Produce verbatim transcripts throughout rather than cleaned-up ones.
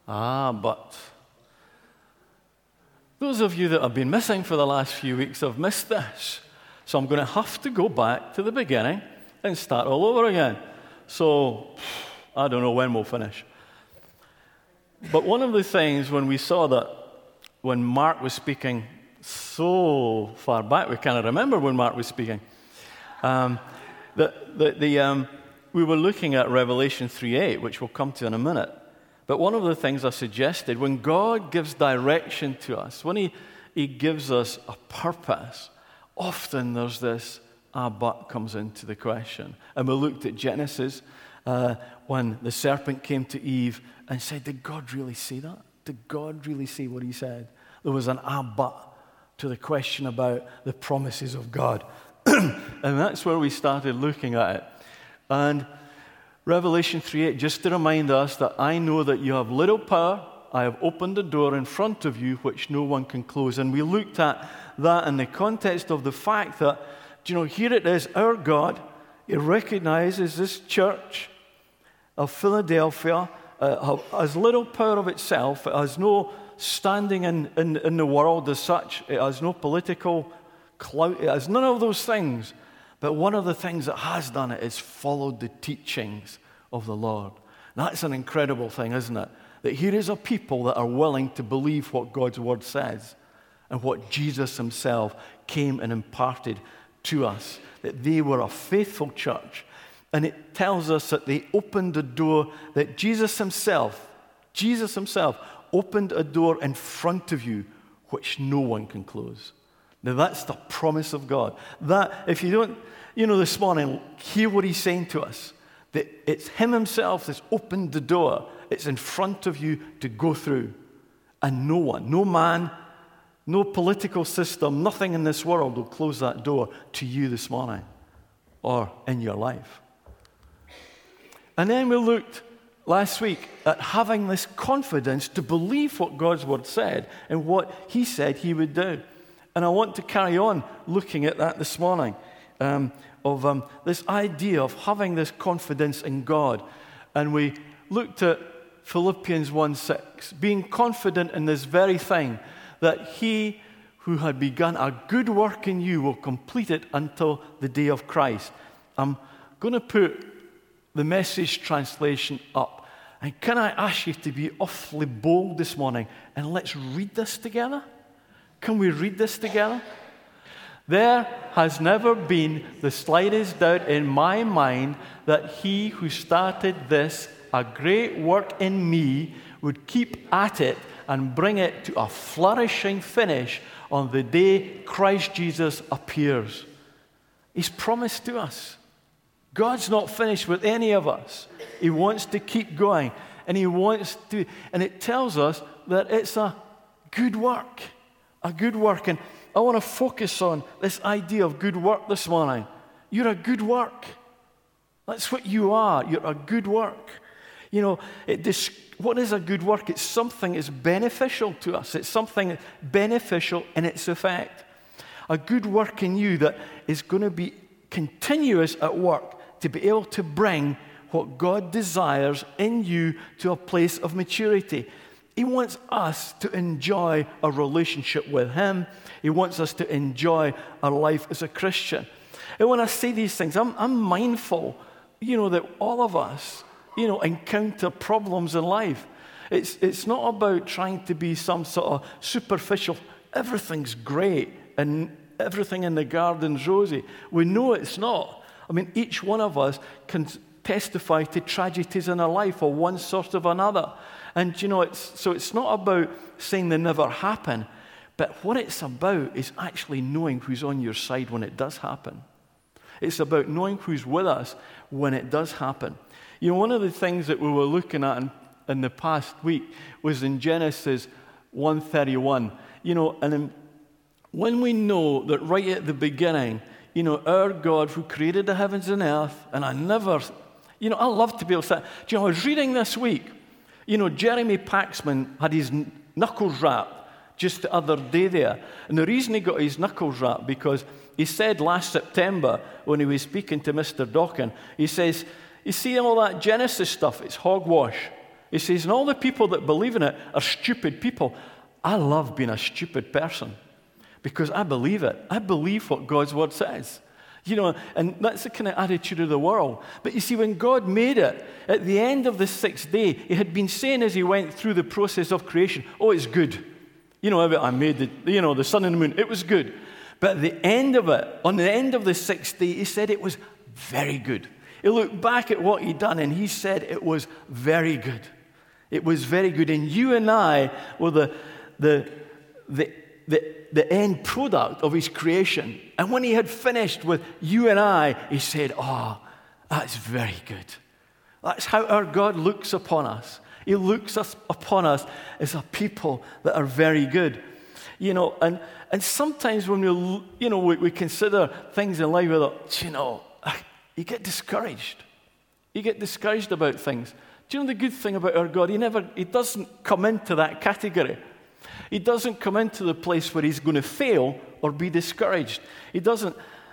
Ah, but those of you that have been missing for the last few weeks have missed this. So I'm going to have to go back to the beginning and start all over again. So I don't know when we'll finish. But one of the things when we saw that, when Mark was speaking so far back, we kind of remember when Mark was speaking, um, the, the, the, um, we were looking at Revelation three eight, which we'll come to in a minute. But one of the things I suggested, when God gives direction to us, when he, he gives us a purpose, often there's this, ah, but comes into the question. And we looked at Genesis, uh, when the serpent came to Eve and said, did God really say that? Did God really say what he said? There was an ah, but to the question about the promises of God. And that's where we started looking at it. And Revelation three eight, just to remind us that I know that you have little power. I have opened a door in front of you which no one can close. And we looked at that in the context of the fact that, you know, here it is, our God, he recognizes this church of Philadelphia uh, has little power of itself. It has no standing in, in, in the world as such. It has no political clout. It has none of those things. But one of the things that has done it is followed the teachings of the Lord. That's an incredible thing, isn't it? That here is a people that are willing to believe what God's word says and what Jesus himself came and imparted to us. That they were a faithful church. And it tells us that they opened a door that Jesus himself, Jesus himself, opened a door in front of you which no one can close. Now that's the promise of God. That, if you don't, you know, this morning, hear what he's saying to us. That it's him himself that's opened the door. It's in front of you to go through. And no one, no man, no political system, nothing in this world will close that door to you this morning or in your life. And then we looked last week at having this confidence to believe what God's word said and what he said he would do. And I want to carry on looking at that this morning, um, of um, this idea of having this confidence in God. And we looked at Philippians one six, being confident in this very thing, that he who had begun a good work in you will complete it until the day of Christ. I'm going to put the Message translation up. And can I ask you to be awfully bold this morning and let's read this together? Can we read this together? There has never been the slightest doubt in my mind that he who started this, a great work in me, would keep at it and bring it to a flourishing finish on the day Christ Jesus appears. He's promised to us. God's not finished with any of us. He wants to keep going. And he wants to, and it tells us that it's a good work. A good work. And I want to focus on this idea of good work this morning. You're a good work. That's what you are. You're a good work. You know, it, this, what is a good work? It's something that's beneficial to us. It's something beneficial in its effect. A good work in you that is going to be continuous at work to be able to bring what God desires in you to a place of maturity. He wants us to enjoy a relationship with him. He wants us to enjoy our life as a Christian. And when I say these things, I'm, I'm mindful, you know, that all of us, you know, encounter problems in life. It's, it's not about trying to be some sort of superficial, everything's great and everything in the garden's rosy. We know it's not. I mean, each one of us can testify to tragedies in our life of one sort of another. And, you know, it's so it's not about saying they never happen, but what it's about is actually knowing who's on your side when it does happen. It's about knowing who's with us when it does happen. You know, one of the things that we were looking at in, in the past week was in Genesis one thirty-one. You know, and in, when we know that right at the beginning, you know, our God who created the heavens and earth, and I never, you know, I love to be able to say, do you know, I was reading this week, you know, Jeremy Paxman had his knuckles wrapped just the other day there. And the reason he got his knuckles wrapped, because he said last September when he was speaking to Mister Dawkin, he says, you see all that Genesis stuff, it's hogwash. He says, and all the people that believe in it are stupid people. I love being a stupid person because I believe it. I believe what God's word says. You know, and that's the kind of attitude of the world. But you see, when God made it, at the end of the sixth day, he had been saying as he went through the process of creation, oh, it's good. You know, I made the, you know, the sun and the moon. It was good. But at the end of it, on the end of the sixth day, he said it was very good. He looked back at what he'd done, and he said it was very good. It was very good. And you and I were the, the, the, the, the end product of his creation. And when he had finished with you and I, he said, oh, that's very good. That's how our God looks upon us. He looks us upon us as a people that are very good. You know, and, and sometimes when we, you know, we, we consider things in life, we're like, you know, you get discouraged. You get discouraged about things. Do you know the good thing about our God? He never, he doesn't come into that category. He doesn't come into the place where he's going to fail or be discouraged. He doesn't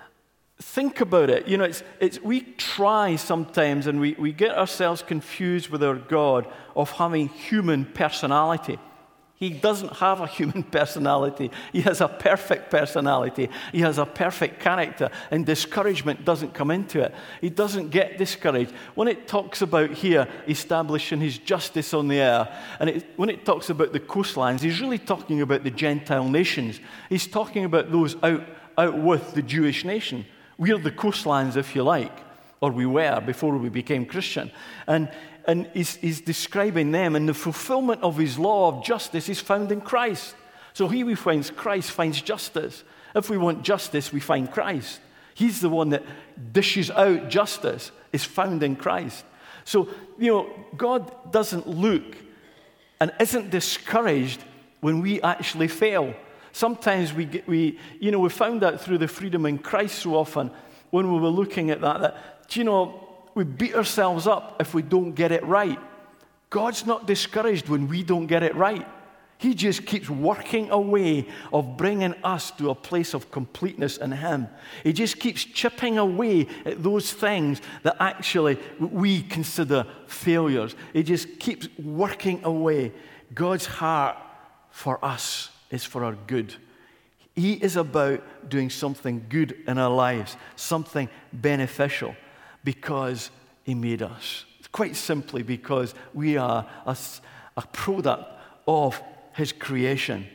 think about it. You know, it's, it's, we try sometimes and we, we get ourselves confused with our God of having human personality. He doesn't have a human personality. He has a perfect personality. He has a perfect character, and discouragement doesn't come into it. He doesn't get discouraged. When it talks about here establishing his justice on the earth, and it, when it talks about the coastlines, he's really talking about the Gentile nations. He's talking about those out, out with the Jewish nation. We're the coastlines, if you like, or we were before we became Christian. And And he's, he's describing them, and the fulfillment of his law of justice is found in Christ. So he who finds Christ finds justice. If we want justice, we find Christ. He's the one that dishes out justice, is found in Christ. So, you know, God doesn't look and isn't discouraged when we actually fail. Sometimes we, get, we you know, we found that through the freedom in Christ so often when we were looking at that, that, you know, we beat ourselves up if we don't get it right. God's not discouraged when we don't get it right. He just keeps working a way of bringing us to a place of completeness in him. He just keeps chipping away at those things that actually we consider failures. He just keeps working away. God's heart for us is for our good. He is about doing something good in our lives, something beneficial. Because he made us. Quite simply because we are a, a product of his creation.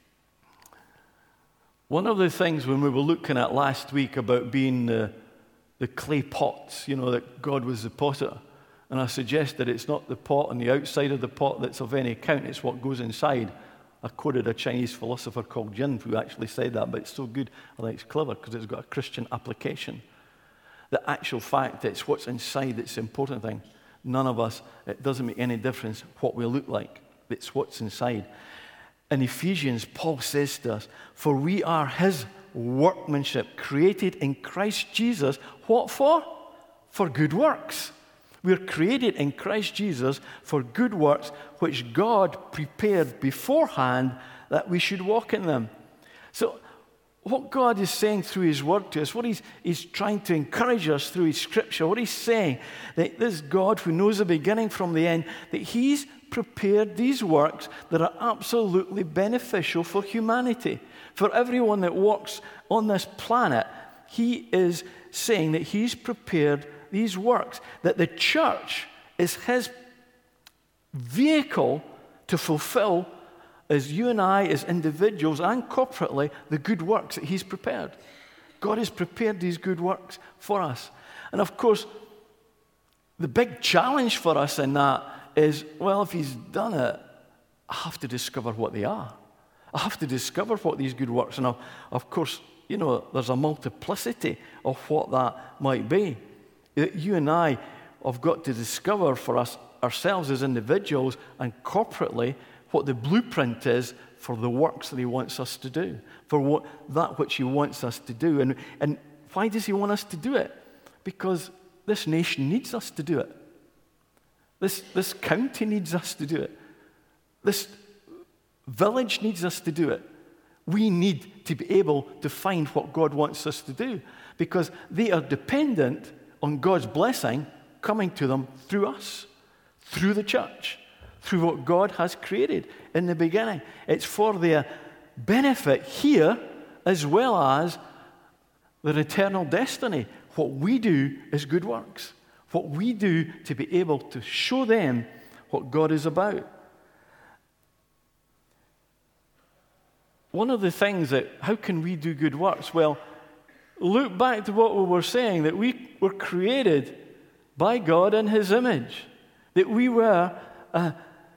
One of the things when we were looking at last week about being the, the clay pots, you know, that God was the potter, and I suggested it's not the pot on the outside of the pot that's of any account, it's what goes inside. I quoted a Chinese philosopher called Jin who actually said that, but it's so good, I think it's clever because it's got a Christian application. The actual fact that it's what's inside that's the important thing. None of us, it doesn't make any difference what we look like. It's what's inside. In Ephesians, Paul says to us, for we are his workmanship, created in Christ Jesus. What for? For good works. We're created in Christ Jesus for good works, which God prepared beforehand that we should walk in them. So, what God is saying through his word to us, what he's, he's trying to encourage us through his scripture, what he's saying, that this God who knows the beginning from the end, that he's prepared these works that are absolutely beneficial for humanity. For everyone that walks on this planet, he is saying that he's prepared these works, that the church is his vehicle to fulfill as you and I, as individuals and corporately, the good works that he's prepared. God has prepared these good works for us. And of course, the big challenge for us in that is, well, if he's done it, I have to discover what they are. I have to discover what these good works are. And of course, you know, there's a multiplicity of what that might be. You and I have got to discover for us ourselves as individuals and corporately what the blueprint is for the works that he wants us to do, for what that which he wants us to do. And, and why does he want us to do it? Because this nation needs us to do it. This, this county needs us to do it. This village needs us to do it. We need to be able to find what God wants us to do because they are dependent on God's blessing coming to them through us, through the church. through what God has created in the beginning. It's for their benefit here as well as their eternal destiny. What we do is good works. What we do to be able to show them what God is about. One of the things that, how can we do good works? Well, look back to what we were saying, that we were created by God in His image, that we were uh,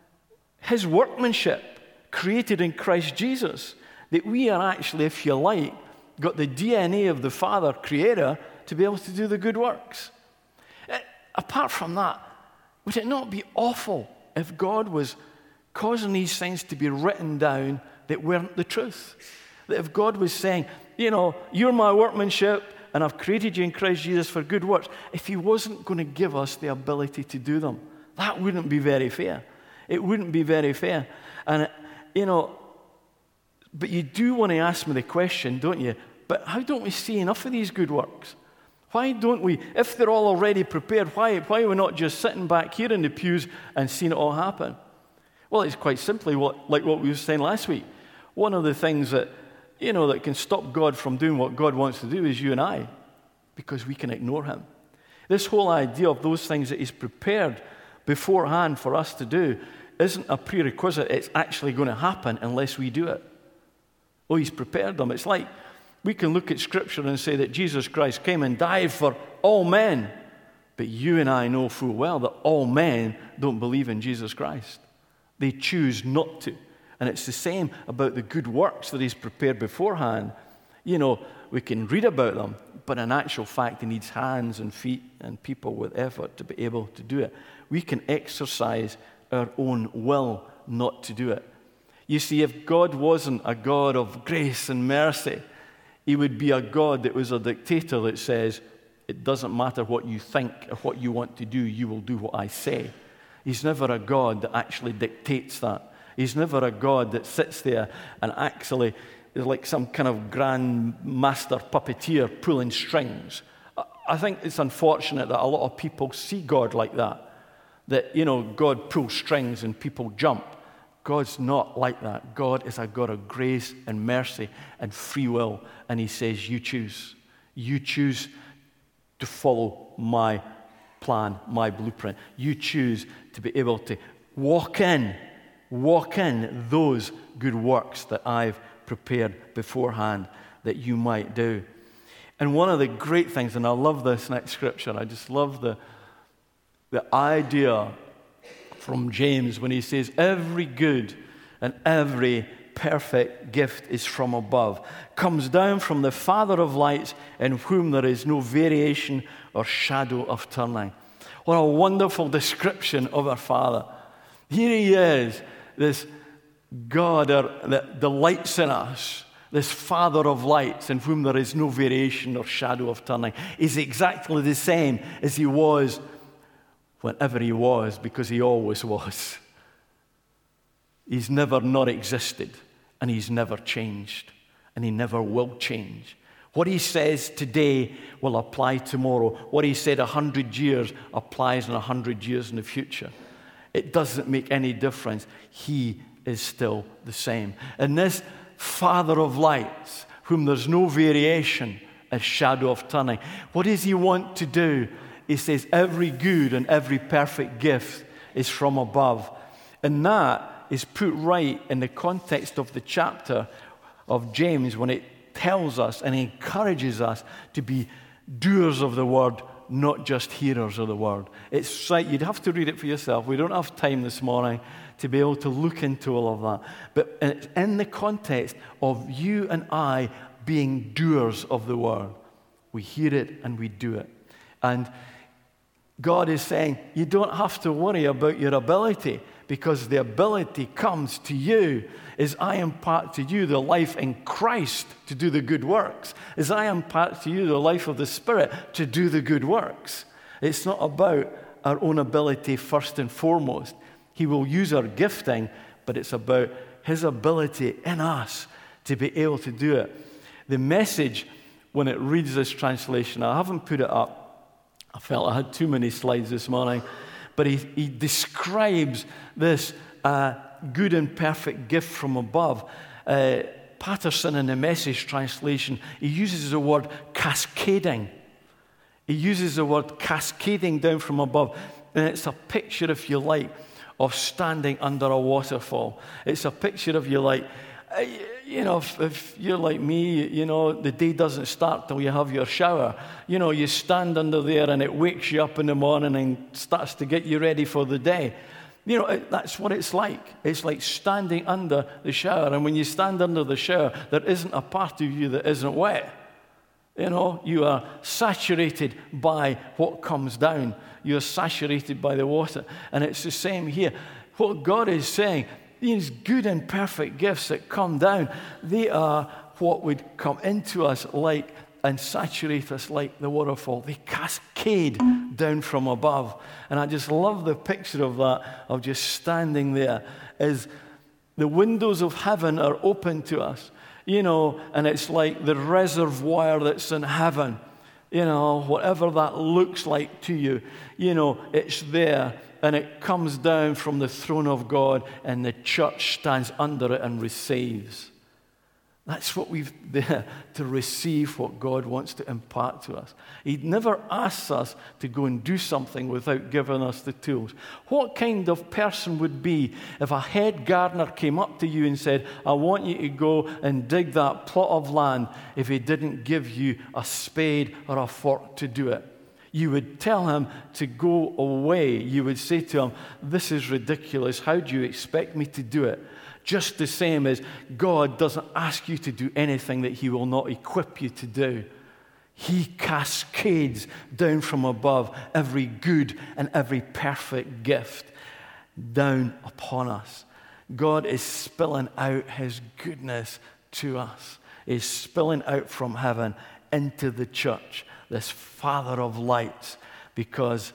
His workmanship, created in Christ Jesus, that we are actually, if you like, got the D N A of the Father, Creator, to be able to do the good works. Uh, apart from that, would it not be awful if God was causing these things to be written down that weren't the truth? That if God was saying, you know, you're my workmanship, and I've created you in Christ Jesus for good works, if He wasn't going to give us the ability to do them, that wouldn't be very fair. It wouldn't be very fair. And, you know, but you do want to ask me the question, don't you? But how don't we see enough of these good works? Why don't we, if they're all already prepared, why, why are we not just sitting back here in the pews and seeing it all happen? Well, it's quite simply what, like what we were saying last week. One of the things that, you know, that can stop God from doing what God wants to do is you and I, because we can ignore Him. This whole idea of those things that He's prepared beforehand for us to do isn't a prerequisite. It's actually going to happen unless we do it. Oh, He's prepared them. It's like we can look at Scripture and say that Jesus Christ came and died for all men, but you and I know full well that all men don't believe in Jesus Christ. They choose not to. And it's the same about the good works that He's prepared beforehand. You know, we can read about them, but in actual fact, He needs hands and feet and people with effort to be able to do it. We can exercise our own will not to do it. You see, if God wasn't a God of grace and mercy, He would be a God that was a dictator that says, it doesn't matter what you think or what you want to do, you will do what I say. He's never a God that actually dictates that. He's never a God that sits there and actually is like some kind of grand master puppeteer pulling strings. I think it's unfortunate that a lot of people see God like that. That, you know, God pulls strings and people jump. God's not like that. God is a God of grace and mercy and free will. And He says, you choose. You choose to follow my plan, my blueprint. You choose to be able to walk in Walk in those good works that I've prepared beforehand that you might do. And one of the great things, and I love this next scripture, I just love the, the idea from James when he says, every good and every perfect gift is from above, comes down from the Father of lights, in whom there is no variation or shadow of turning. What a wonderful description of our Father. Here He is, this God that delights in us, this Father of lights, in whom there is no variation or shadow of turning. He's exactly the same as He was whenever He was, because He always was. He's never not existed, and He's never changed, and He never will change. What He says today will apply tomorrow. What He said a hundred years applies in a hundred years in the future. It doesn't make any difference. He is still the same. And this Father of lights, whom there's no variation, a shadow of turning, what does He want to do? He says every good and every perfect gift is from above. And that is put right in the context of the chapter of James when it tells us and encourages us to be doers of the word, not just hearers of the word. It's like you'd have to read it for yourself. We don't have time this morning to be able to look into all of that. But it's in the context of you and I being doers of the word. We hear it and we do it. And God is saying, you don't have to worry about your ability, because the ability comes to you as I impart to you the life in Christ to do the good works, as I impart to you the life of the Spirit to do the good works. It's not about our own ability first and foremost. He will use our gifting, but it's about His ability in us to be able to do it. The Message, when it reads this translation, I haven't put it up. I felt I had too many slides this morning. But he, he describes this uh, good and perfect gift from above. Uh, Patterson, in the Message translation, he uses the word cascading. He uses the word cascading down from above. And it's a picture, if you like, of standing under a waterfall. It's a picture of you like, you know, if, if you're like me, you know, the day doesn't start till you have your shower. You know, you stand under there and it wakes you up in the morning and starts to get you ready for the day. You know, that's what it's like. It's like standing under the shower. And when you stand under the shower, there isn't a part of you that isn't wet. You know, you are saturated by what comes down. You're saturated by the water. And it's the same here. What God is saying, these good and perfect gifts that come down, they are what would come into us like and saturate us like the waterfall. They cascade down from above. And I just love the picture of that, of just standing there as the windows of heaven are open to us. You know, and it's like the reservoir that's in heaven. You know, whatever that looks like to you, you know, it's there. And it comes down from the throne of God, and the church stands under it and receives. That's what we've there, to receive what God wants to impart to us. He never asks us to go and do something without giving us the tools. What kind of person would be if a head gardener came up to you and said, I want you to go and dig that plot of land, if he didn't give you a spade or a fork to do it? You would tell him to go away. You would say to him, this is ridiculous. How do you expect me to do it? Just the same as God doesn't ask you to do anything that he will not equip you to do. He cascades down from above every good and every perfect gift down upon us. God is spilling out his goodness to us. He's spilling out from heaven into the church, this Father of lights, because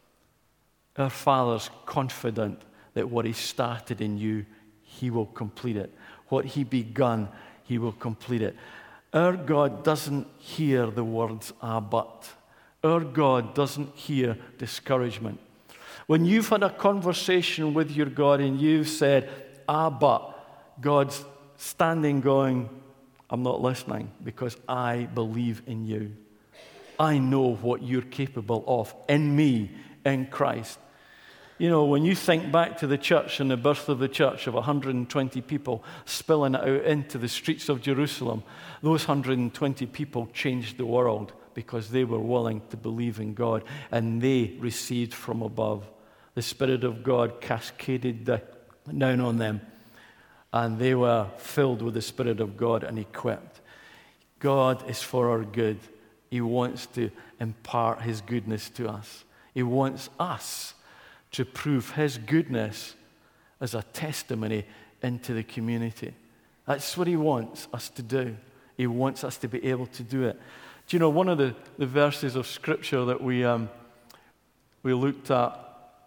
our Father's confident that what he started in you, he will complete it. What he begun, he will complete it. Our God doesn't hear the words, ah, but. Our God doesn't hear discouragement. When you've had a conversation with your God and you've said, ah, but, God's standing going, I'm not listening because I believe in you. I know what you're capable of in me, in Christ. You know, when you think back to the church and the birth of the church of one hundred twenty people spilling out into the streets of Jerusalem, those one hundred twenty people changed the world because they were willing to believe in God, and they received from above. The Spirit of God cascaded down on them, and they were filled with the Spirit of God and equipped. God is for our good. He wants to impart his goodness to us. He wants us to prove his goodness as a testimony into the community. That's what he wants us to do. He wants us to be able to do it. Do you know, one of the, the verses of Scripture that we um, we looked at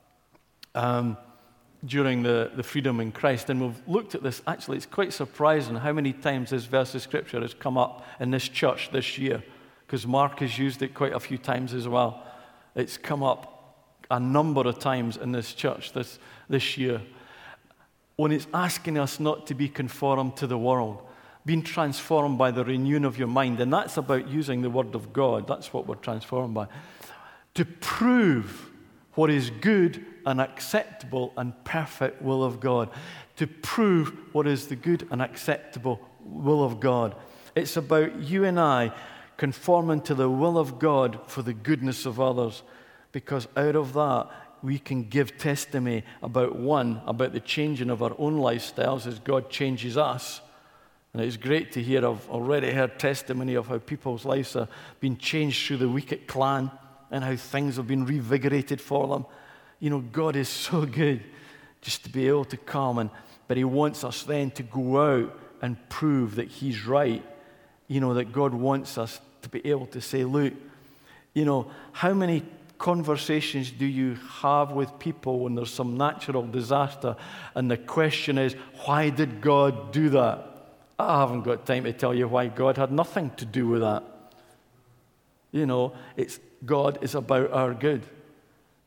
um, during the, the Freedom in Christ, and we've looked at this, actually it's quite surprising how many times this verse of Scripture has come up in this church this year, because Mark has used it quite a few times as well. It's come up a number of times in this church this, this year, when it's asking us not to be conformed to the world, being transformed by the renewing of your mind. And that's about using the Word of God. That's what we're transformed by. To prove what is good and acceptable and perfect will of God. To prove what is the good and acceptable will of God. It's about you and I conforming to the will of God for the goodness of others. Because out of that, we can give testimony about, one, about the changing of our own lifestyles as God changes us. And it's great to hear. I've already heard testimony of how people's lives are being changed through the week at Clan and how things have been revigorated for them. You know, God is so good just to be able to come, and but he wants us then to go out and prove that he's right. You know, that God wants us to be able to say, look, you know, how many conversations do you have with people when there's some natural disaster and the question is, why did God do that? I haven't got time to tell you why God had nothing to do with that. You know, it's God is about our good.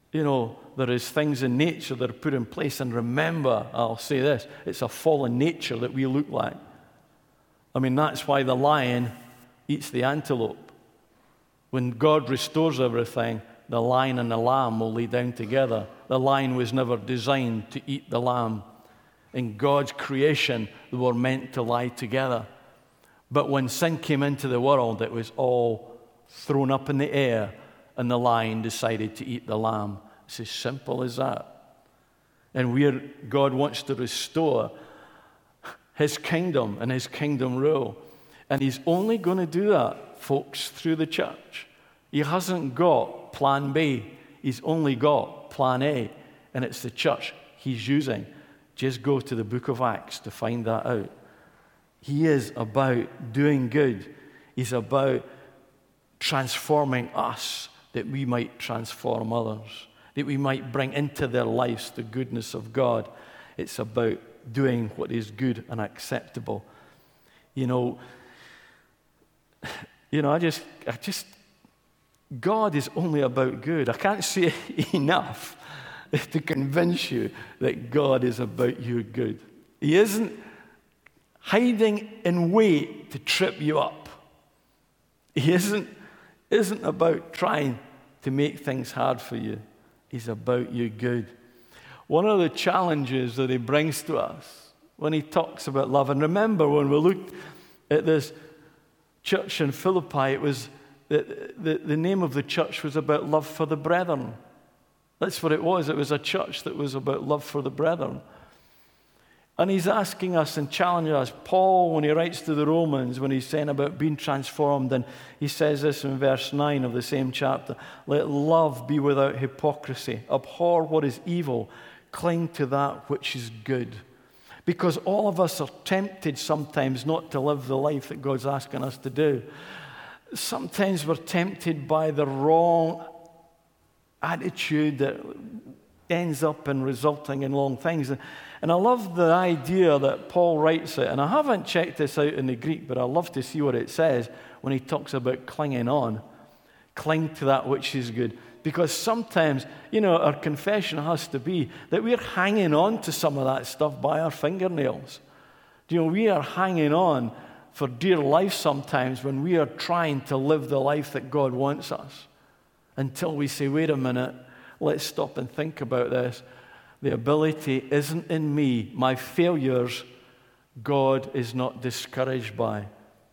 You know, there is things in nature that are put in place. And remember, I'll say this, it's a fallen nature that we look like. I mean, that's why the lion eats the antelope. When God restores everything, the lion and the lamb will lay down together. The lion was never designed to eat the lamb. In God's creation, they were meant to lie together. But when sin came into the world, it was all thrown up in the air, and the lion decided to eat the lamb. It's as simple as that. And where God wants to restore his kingdom and his kingdom rule. And he's only going to do that, folks, through the church. He hasn't got plan B. He's only got plan A. And it's the church he's using. Just go to the book of Acts to find that out. He is about doing good. He's about transforming us that we might transform others, that we might bring into their lives the goodness of God. It's about doing what is good and acceptable. You know, you know, I just, I just, God is only about good. I can't say enough to convince you that God is about your good. He isn't hiding in wait to trip you up. He isn't, isn't about trying to make things hard for you. He's about your good. One of the challenges that he brings to us when he talks about love, and remember when we looked at this church in Philippi, it was the, the, the name of the church was about love for the brethren. That's what it was. It was a church that was about love for the brethren. And he's asking us and challenging us. Paul, when he writes to the Romans, when he's saying about being transformed, and he says this in verse nine of the same chapter, let love be without hypocrisy. Abhor what is evil. Cling to that which is good. Because all of us are tempted sometimes not to live the life that God's asking us to do. Sometimes we're tempted by the wrong attitude that ends up in resulting in long things. And I love the idea that Paul writes it, and I haven't checked this out in the Greek, but I love to see what it says when he talks about clinging on. Cling to that which is good. Because sometimes, you know, our confession has to be that we're hanging on to some of that stuff by our fingernails. You know, we are hanging on for dear life sometimes when we are trying to live the life that God wants us. Until we say, wait a minute, let's stop and think about this. The ability isn't in me. My failures, God is not discouraged by.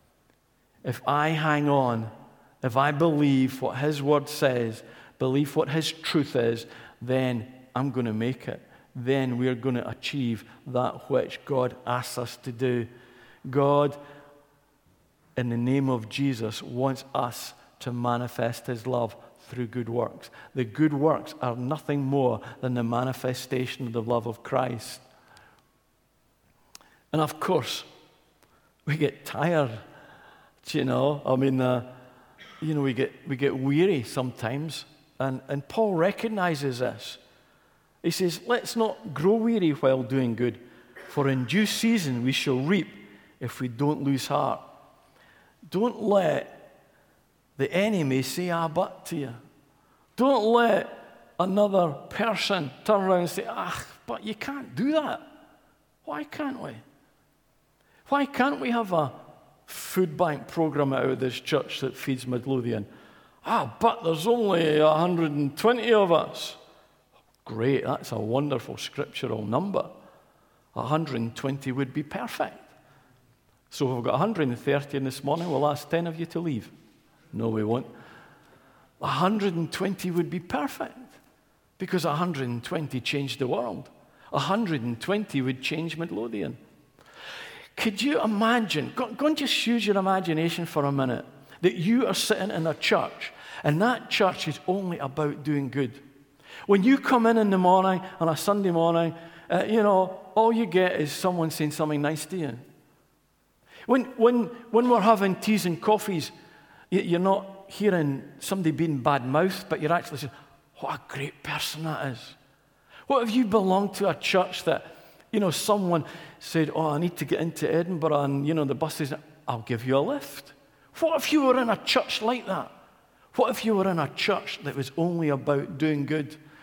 If I hang on, if I believe what his word says, believe what his truth is, then I'm going to make it. Then we're going to achieve that which God asks us to do. God, in the name of Jesus, wants us to manifest his love through good works. The good works are nothing more than the manifestation of the love of Christ. And of course, we get tired, you know. I mean, uh, you know, we get we get weary sometimes, and, and Paul recognizes this. He says, let's not grow weary while doing good, for in due season we shall reap if we don't lose heart. Don't let the enemy say, ah, but to you. Don't let another person turn around and say, ah, but you can't do that. Why can't we? Why can't we have a food bank program out of this church that feeds Midlothian? Ah, but there's only one hundred twenty of us. Great, that's a wonderful scriptural number. one hundred twenty would be perfect. So if we've got one hundred thirty in this morning, we'll ask ten of you to leave. No, we won't. one hundred twenty would be perfect because one hundred twenty changed the world. one hundred twenty would change Midlothian. Could you imagine, go, go and just use your imagination for a minute, that you are sitting in a church and that church is only about doing good. When you come in in the morning, on a Sunday morning, uh, you know, all you get is someone saying something nice to you. When, when, when we're having teas and coffees, you're not hearing somebody being bad-mouthed, but you're actually saying, what a great person that is. What if you belonged to a church that, you know, someone said, oh, I need to get into Edinburgh, and, you know, the bus is, I'll give you a lift. What if you were in a church like that? What if you were in a church that was only about doing good?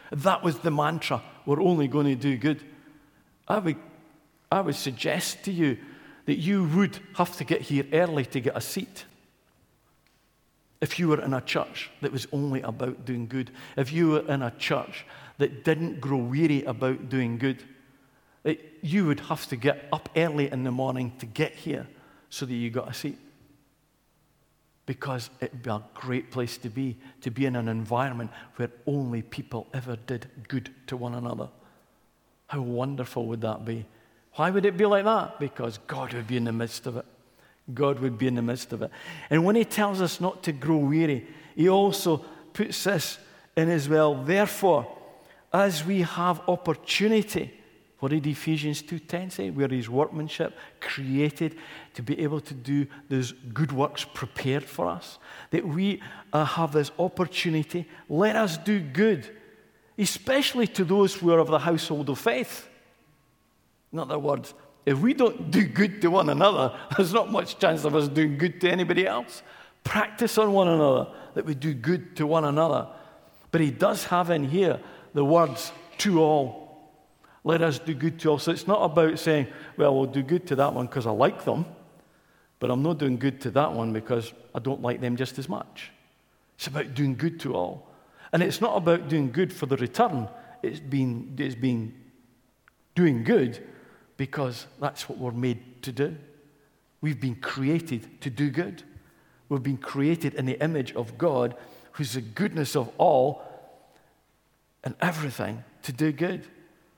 that was the mantra, we're only going to do good, I would, I would suggest to you that you would have to get here early to get a seat. If you were in a church that was only about doing good, if you were in a church that didn't grow weary about doing good, it, you would have to get up early in the morning to get here so that you got a seat. Because it would be a great place to be, to be in an environment where only people ever did good to one another. How wonderful would that be? Why would it be like that? Because God would be in the midst of it. God would be in the midst of it. And when he tells us not to grow weary, he also puts this in as well. Therefore, as we have opportunity, what did Ephesians two ten say? We are his workmanship, created to be able to do those good works prepared for us. That we uh, have this opportunity. Let us do good, especially to those who are of the household of faith. In other words, if we don't do good to one another, there's not much chance of us doing good to anybody else. Practice on one another, that we do good to one another. But he does have in here the words, to all. Let us do good to all. So it's not about saying, well, we'll do good to that one because I like them, but I'm not doing good to that one because I don't like them just as much. It's about doing good to all. And it's not about doing good for the return. It's been, it's been doing good because that's what we're made to do. We've been created to do good. We've been created in the image of God, who's the goodness of all and everything, to do good.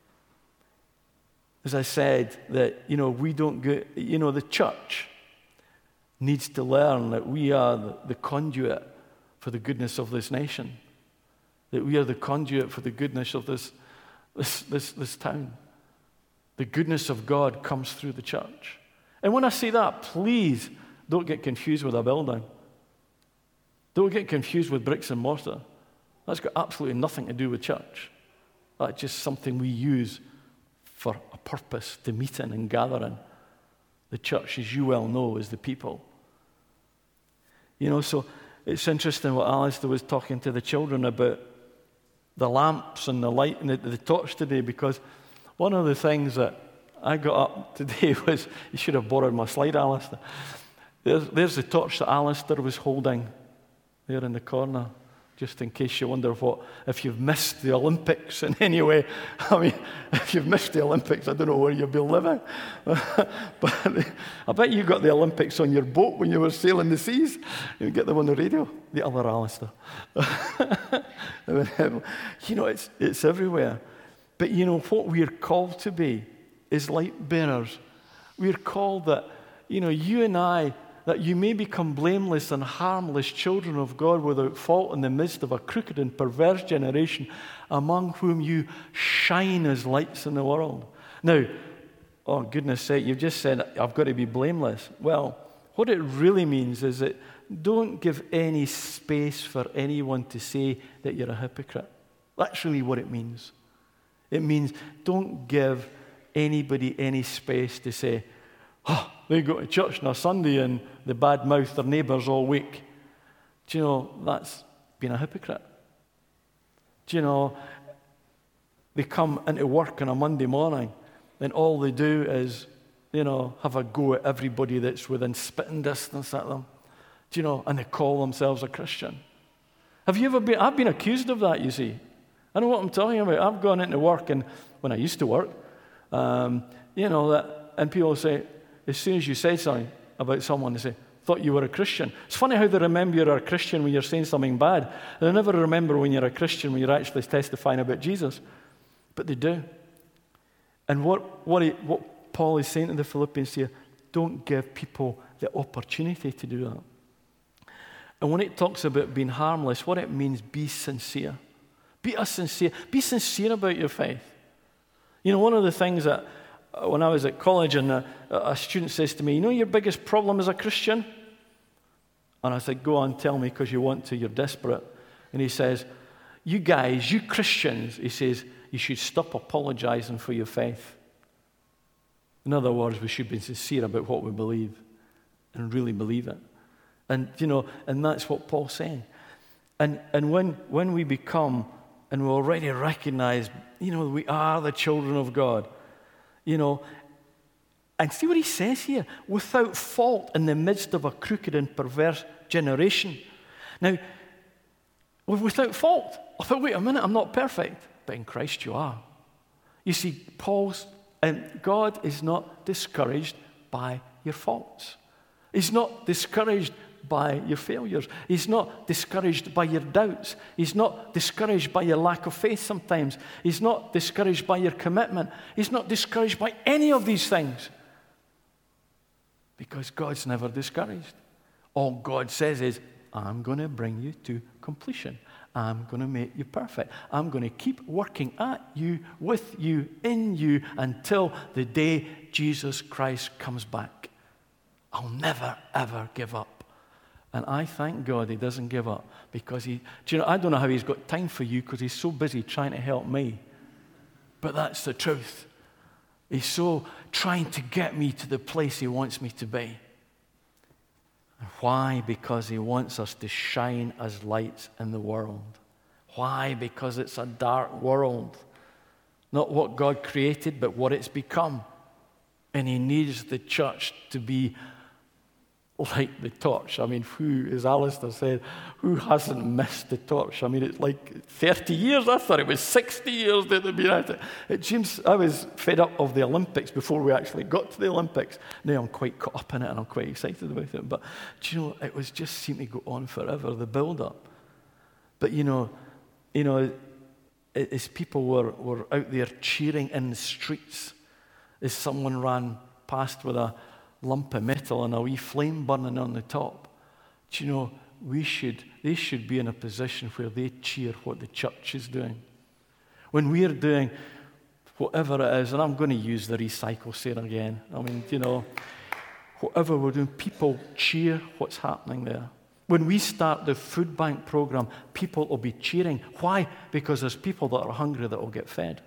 As I said, that, you know, we don't get, you know, the church needs to learn that we are the, the conduit for the goodness of this nation. That we are the conduit for the goodness of this, this, this, this town. The goodness of God comes through the church. And when I say that, please don't get confused with a building. Don't get confused with bricks and mortar. That's got absolutely nothing to do with church. That's just something we use for a purpose to meet in and gather in. The church, as you well know, is the people. You know, so it's interesting what Alistair was talking to the children about the lamps and the light and the, the torch today, because one of the things that I got up today was, you should have borrowed my slide, Alistair. There's, there's the torch that Alistair was holding there in the corner, just in case you wonder what, if you've missed the Olympics in any way. I mean, if you've missed the Olympics, I don't know where you'll be living. But I bet you got the Olympics on your boat when you were sailing the seas. You get them on the radio, the other Alistair. You know, it's, it's everywhere. But you know, what we're called to be is light bearers. We're called that, you know, you and I, that you may become blameless and harmless children of God without fault in the midst of a crooked and perverse generation, among whom you shine as lights in the world. Now, oh goodness sake, you've just said, I've got to be blameless. Well, what it really means is that don't give any space for anyone to say that you're a hypocrite. That's really what it means. It means don't give anybody any space to say, oh, they go to church on a Sunday and they badmouth their neighbours all week. Do you know, that's being a hypocrite. Do you know, they come into work on a Monday morning and all they do is, you know, have a go at everybody that's within spitting distance at them. Do you know, and they call themselves a Christian. Have you ever been, I've been accused of that, you see. I know what I'm talking about. I've gone into work, and when I used to work, um, you know, that, and people say, as soon as you say something about someone, they say, thought you were a Christian. It's funny how they remember you're a Christian when you're saying something bad. They never remember when you're a Christian when you're actually testifying about Jesus. But they do. And what, what, he, what Paul is saying to the Philippians here, don't give people the opportunity to do that. And when it talks about being harmless, what it means, be sincere. Be a sincere, be sincere about your faith. You know, one of the things that uh, when I was at college and a, a student says to me, you know your biggest problem as a Christian? And I said, go on, tell me, because you want to, you're desperate. And he says, you guys, you Christians, he says, you should stop apologizing for your faith. In other words, we should be sincere about what we believe and really believe it. And, you know, and that's what Paul's saying. And and when when we become and we already recognize, you know, we are the children of God. You know, and see what he says here, without fault in the midst of a crooked and perverse generation. Now, without fault. I thought, wait a minute, I'm not perfect. But in Christ you are. You see, Paul's, and God is not discouraged by your faults. He's not discouraged by your failures. He's not discouraged by your doubts. He's not discouraged by your lack of faith sometimes. He's not discouraged by your commitment. He's not discouraged by any of these things. Because God's never discouraged. All God says is, I'm going to bring you to completion. I'm going to make you perfect. I'm going to keep working at you, with you, in you, until the day Jesus Christ comes back. I'll never, ever give up. And I thank God he doesn't give up, because he, do you know, I don't know how he's got time for you, because he's so busy trying to help me. But that's the truth. He's so trying to get me to the place he wants me to be. Why? Because he wants us to shine as lights in the world. Why? Because it's a dark world. Not what God created, but what it's become. And he needs the church to be like the torch. I mean, who, as Alistair said, who hasn't missed the torch? I mean, it's like thirty years. I thought it was sixty years that they've been at it. It James, I was fed up of the Olympics before we actually got to the Olympics. Now I'm quite caught up in it and I'm quite excited about it. But do you know, it was just seemed to go on forever, the build-up. But you know, you know, as people were, were out there cheering in the streets, as someone ran past with a lump of metal and a wee flame burning on the top. Do you know, we should, they should be in a position where they cheer what the church is doing. When we're doing whatever it is, and I'm going to use the recycle saying again, I mean, you know, whatever we're doing, people cheer what's happening there. When we start the food bank program, people will be cheering. Why? Because there's people that are hungry that will get fed.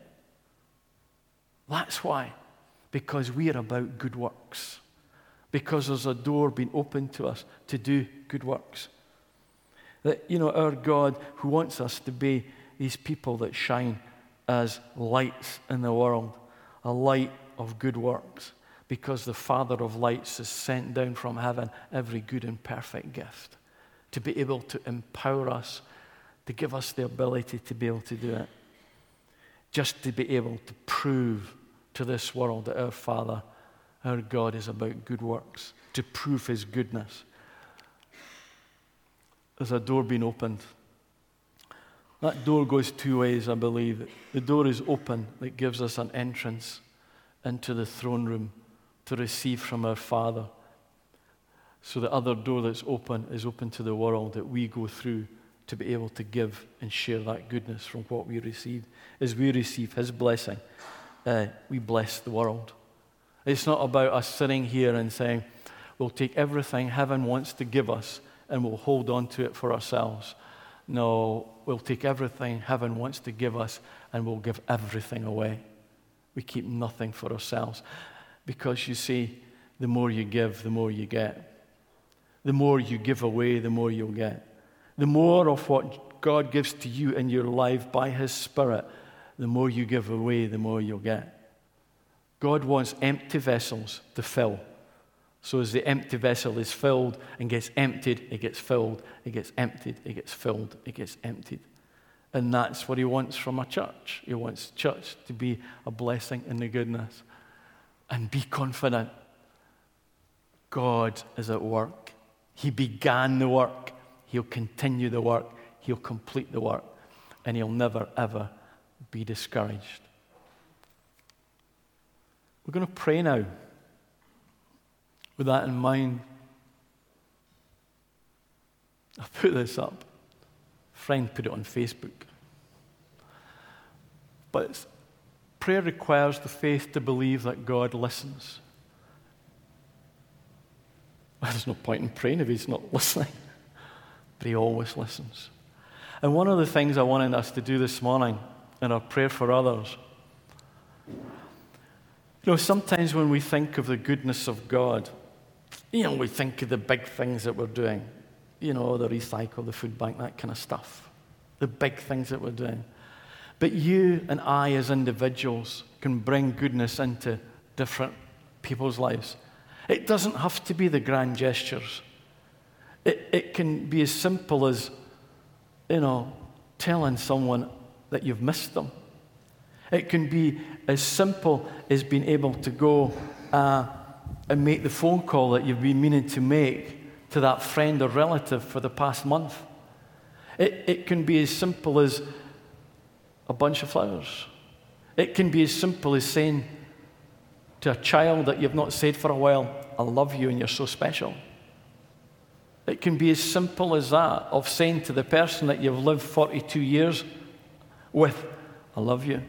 That's why. Because we are about good works. Because there's a door being opened to us to do good works. That, you know, our God, who wants us to be these people that shine as lights in the world, a light of good works, because the Father of lights has sent down from heaven every good and perfect gift to be able to empower us, to give us the ability to be able to do it, just to be able to prove to this world that our Father, our God, is about good works, to prove his goodness. There's a door being opened. That door goes two ways, I believe. The door is open that gives us an entrance into the throne room to receive from our Father. So the other door that's open is open to the world that we go through to be able to give and share that goodness from what we received. As we receive his blessing, uh, we bless the world. It's not about us sitting here and saying, we'll take everything heaven wants to give us and we'll hold on to it for ourselves. No, we'll take everything heaven wants to give us and we'll give everything away. We keep nothing for ourselves. Because you see, the more you give, the more you get. The more you give away, the more you'll get. The more of what God gives to you in your life by his Spirit, the more you give away, the more you'll get. God wants empty vessels to fill. So as the empty vessel is filled and gets emptied, it gets filled, it gets emptied, it gets filled, it gets emptied. And that's what he wants from a church. He wants church to be a blessing in the goodness. And be confident. God is at work. He began the work. He'll continue the work. He'll complete the work. And he'll never, ever be discouraged. We're going to pray now. With that in mind, I put this up. A friend put it on Facebook. But it's, prayer requires the faith to believe that God listens. There's no point in praying if he's not listening. But he always listens. And one of the things I wanted us to do this morning in our prayer for others, you know, sometimes when we think of the goodness of God, you know, we think of the big things that we're doing. You know, the recycle, the food bank, that kind of stuff. The big things that we're doing. But you and I as individuals can bring goodness into different people's lives. It doesn't have to be the grand gestures. It, it can be as simple as, you know, telling someone that you've missed them. It can be as simple as being able to go uh, and make the phone call that you've been meaning to make to that friend or relative for the past month. It, it can be as simple as a bunch of flowers. It can be as simple as saying to a child that you've not said for a while, I love you and you're so special. It can be as simple as that, of saying to the person that you've lived forty-two years with, I love you.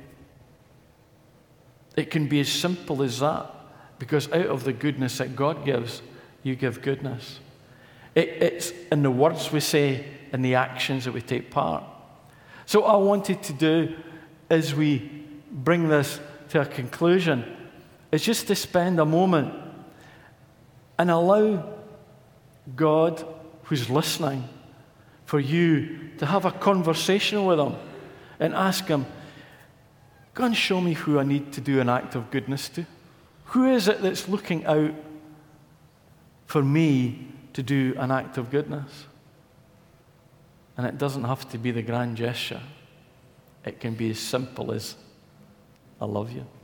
It can be as simple as that, because out of the goodness that God gives, you give goodness. It, it's in the words we say, in the actions that we take part. So what I wanted to do as we bring this to a conclusion is just to spend a moment and allow God, who's listening, for you to have a conversation with him and ask him, go and show me who I need to do an act of goodness to. Who is it that's looking out for me to do an act of goodness? And it doesn't have to be the grand gesture. It can be as simple as, I love you.